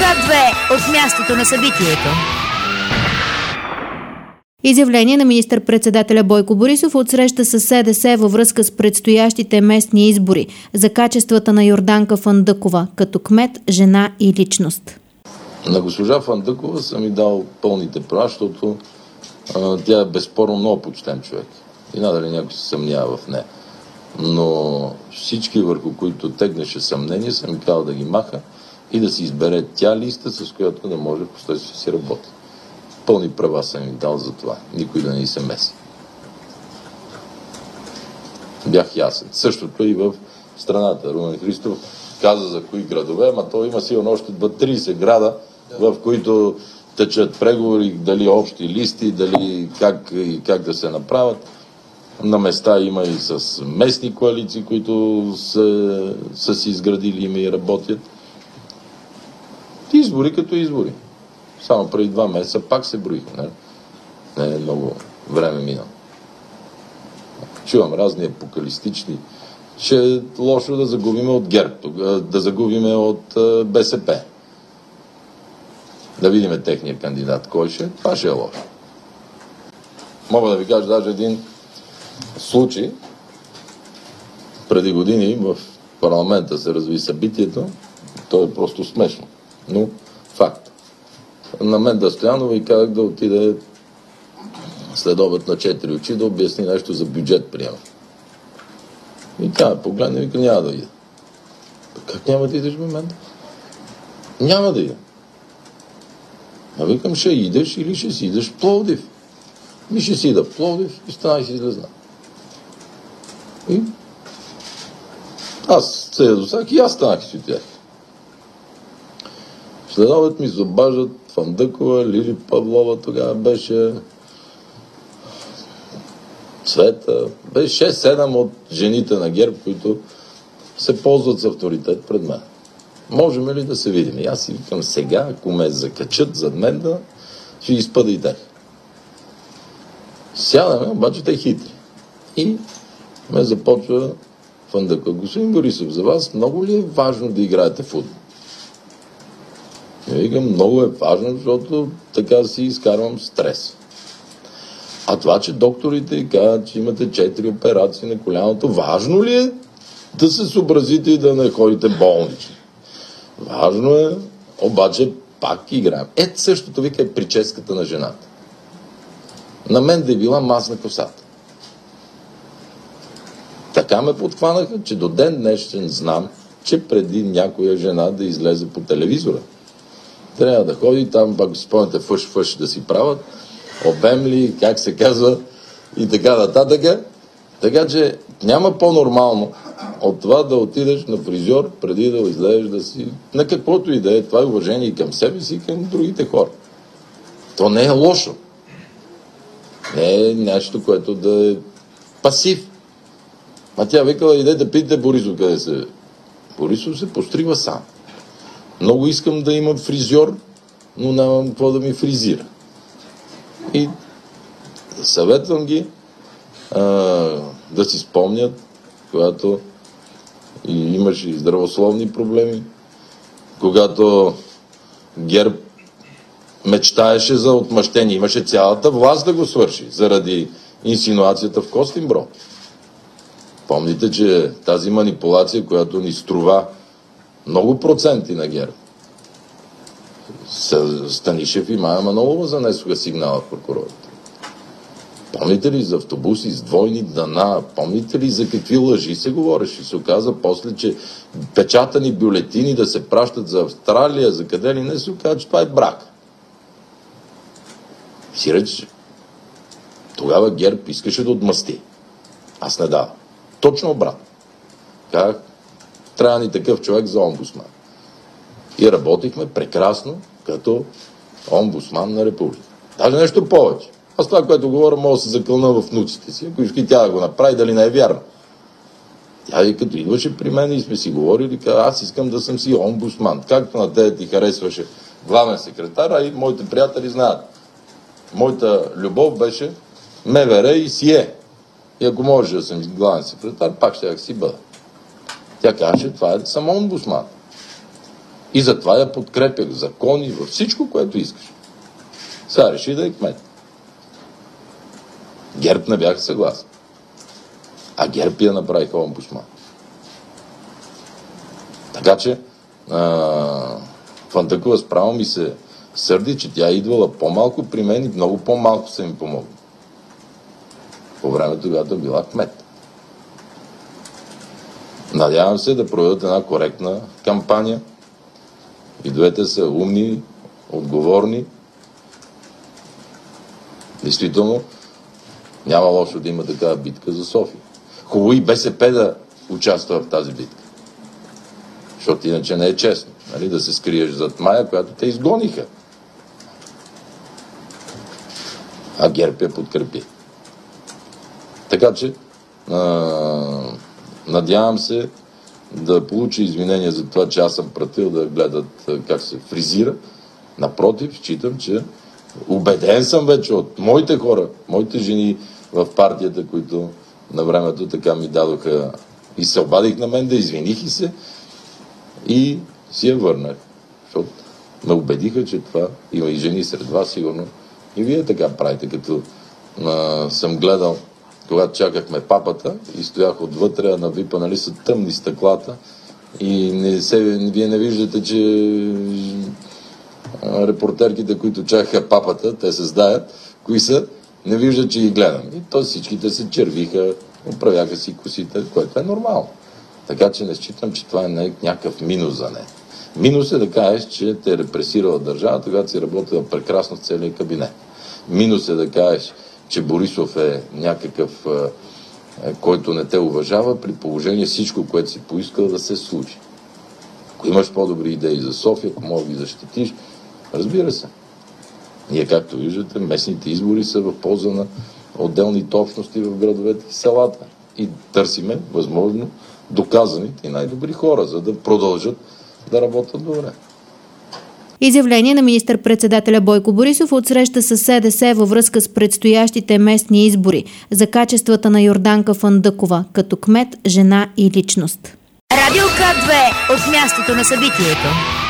Свят 2 от мястото на събитието. Изявление на министър-председателя Бойко Борисов от среща с СДС във връзка с предстоящите местни избори за качествата на Йорданка Фандъкова като кмет, жена и личност. На госпожа Фандъкова съм и дал пълните права, защото тя е безспорно много почтен човек. И надали някой се съмнява в нея. Но всички, върху които тегнеше съмнение, съм ми казал да ги маха и да си избере тя листа, с която да може в последствие си работи. Пълни права съм им дал за това. Никой да не се меси. Бях ясен. Същото и в страната. Румен Христов каза за кои градове, ама то има сигурно още 30 града, в които течат преговори, дали общи листи, дали как да се направят. На места има и с местни коалиции, които са си изградили име и работят. Избори като избори. Само преди 2 месеца пак се броиха. Не е много време минало. Чувам разни апокалистични, че е лошо да загубиме от ГЕРБ, да загубиме от БСП. Да видиме техния кандидат. Кой ще? Това ще е лошо. Мога да ви кажа даже един случай. Преди години в парламента се разви събитието. То е просто смешно. Но факт. На мен да Стоянова и казах да отиде след обед на 4 очи да обясни нещо за бюджет приема. И тя погледна и вика, няма да ида. Как няма да идеш в момента? Няма да ида. А викам, ще идеш или ще си идеш в Пловдив. Ми ще си ида в Пловдив и станах си излезна. И аз се ядосах и аз станах си отях. След обед ми се обаждат Фандъкова, Лили Павлова, тогава беше Цвета, беше 6-7 от жените на ГЕРБ, които се ползват с авторитет пред мен. Можем ли да се видим? И аз си викам сега, ако ме закачат зад мен, да ще изпада и тях. Сядаме, обаче те хитри. И ме започва Фандъкова. Господин Борисов, за вас много ли е важно да играете футбол? И викам, много е важно, защото така си изкарвам стрес. А това, че докторите казват, че имате 4 операции на коляното, важно ли е да се съобразите и да не ходите болнични? Важно е, обаче пак играем. Ето същото вика е прическата на жената. На мен да е била масна косата. Така ме подхванаха, че до ден днешен знам, че преди някоя жена да излезе по телевизора, трябва да ходи там, пак си спомняте, фъш да си правят, обемли, как се казва, и така нататък. Така че няма по-нормално от това да отидеш на фризьор, преди да излезеш да си... На каквото и да е, това е уважение и към себе си, и към другите хора. То не е лошо. Не е нещо, което да е пасив. А тя викала, иде да питате Борисов къде се... Борисов се постригва сам. Много искам да имам фризьор, но нямам какво да ми фризира. И съветвам ги да си спомнят, когато имаше здравословни проблеми, когато ГЕРБ мечтаеше за отмъщение, имаше цялата власт да го свърши, заради инсинуацията в Костинброд. Помните, че тази манипулация, която ни струва много проценти на ГЕРБ, Станишев и Мая Манолова занесоха сигнала в прокурорите. Помните ли за автобуси с двойни дъна? Помните ли за какви лъжи се говореше? Се оказа после, че печатани бюлетини да се пращат за Австралия, за къде ли не, се оказа, че това е брак. Сиреч, тогава ГЕРБ искаше да отмъсти. Аз не давам. Точно обратно. Как трябва ни такъв човек за омбудсман. И работихме прекрасно като омбудсман на република. Даже нещо повече. Аз това, което говоря, мога да се закълна в внуците си, ако иска тя да го направи, дали не е вярно. Тя и като идваше при мен и сме си говорили, каза, аз искам да съм си омбудсман. Както на тебе ти харесваше главен секретар, а и моите приятели знаят. Моята любов беше МВР и СИЕ. И ако можеш да съм главен секретар, пак ще си бъда. Тя каже, това е само омбудсман. И затова я подкрепях закони, във всичко, което искаш. Сега реши да е кмет. ГЕРБ не бяха съгласни. А ГЕРБ я направиха омбудсман. Така че Фандъкова справо ми се сърди, че тя е идвала по-малко при мен и много по-малко са ми помогли. По времето, когато била кмет. Надявам се да проведат една коректна кампания. И двете са умни, отговорни. Действително, няма лошо да има такава битка за София. Хубаво и БСП да участва в тази битка. Защото иначе не е честно. Нали? Да се скриеш зад Мая, която те изгониха. А ГЕРБ я подкрепи. Така че, надявам се да получа извинения за това, че аз съм пратил да гледат как се фризира. Напротив, считам, че убеден съм вече от моите хора, моите жени в партията, които на времето така ми дадоха и се обадих на мен, да извиних и се и си я върнах. Защото ме убедиха, че това има и жени сред вас, сигурно. И вие така правите, като съм гледал, когато чакахме папата и стоях отвътре, а на ВИПа, нали, са тъмни стъклата и вие не виждате, че репортерките, които чакаха папата, те се знаят, кои са, не виждат, че ги гледам. И то всичките се червиха, оправяха си косите, което е нормално. Така че не считам, че това е някакъв минус за не. Минус е да кажеш, че те е репресирала държавата, когато си работила прекрасно с целия кабинет. Минус е да кажеш, че Борисов е някакъв, който не те уважава, при положение всичко, което си поискал да се случи. Ако имаш по-добри идеи за София, ако мога да ги защитиш, разбира се. Ние, както виждате, местните избори са в полза на отделните общности в градовете и селата. И търсиме, възможно, доказаните и най-добри хора, за да продължат да работят добре. Изявление на министър-председателя Бойко Борисов от среща с СДС във връзка с предстоящите местни избори за качествата на Йорданка Фандъкова като кмет, жена и личност. Радио К2 от мястото на събитието.